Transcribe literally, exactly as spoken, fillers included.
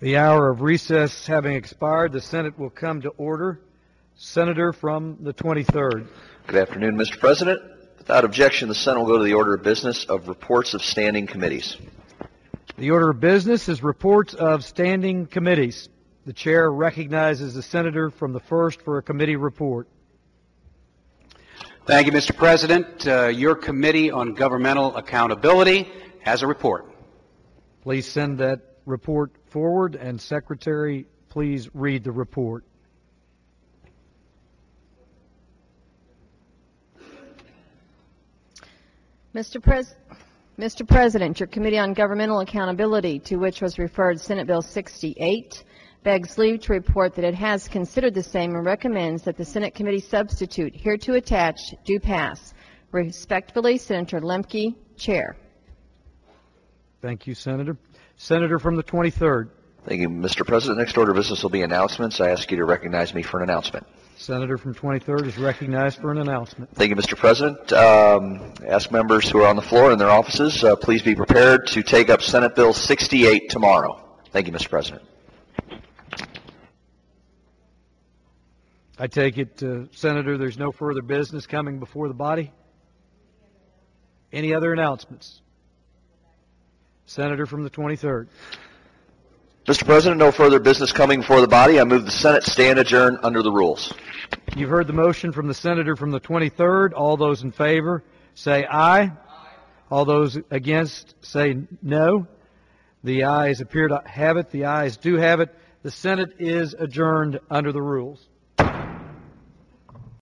The hour of recess having expired, the Senate will come to order. Senator from the twenty-third. Good afternoon, Mister President. Without objection, the Senate will go to the order of business of reports of standing committees. The order of business is reports of standing committees. The chair recognizes the senator from the first for a committee report. Thank you, Mister President. Uh, your Committee on Governmental Accountability has a report. Please send that report forward, and Secretary, please read the report. Mister Pres Mister President, your Committee on Governmental Accountability, to which was referred Senate Bill sixty-eight, begs leave to report that it has considered the same and recommends that the Senate Committee substitute hereto attached do pass. Respectfully, Senator Lemke, Chair. Thank you, Senator. Senator from the twenty-third. Thank you, Mister President. Next order of business will be announcements. I ask you to recognize me for an announcement. Senator from twenty-third is recognized for an announcement. Thank you, Mister President. Um, ask members who are on the floor in their offices, uh, please be prepared to take up Senate Bill sixty-eight tomorrow. Thank you, Mister President. I take it, uh, Senator, there's no further business coming before the body? Any other announcements? Senator from the twenty-third. Mister President, no further business coming before the body. I move the Senate stand adjourned under the rules. You've heard the motion from the senator from the twenty-third. All those in favor say aye. Aye. All those against say no. The ayes appear to have it. The ayes do have it. The Senate is adjourned under the rules.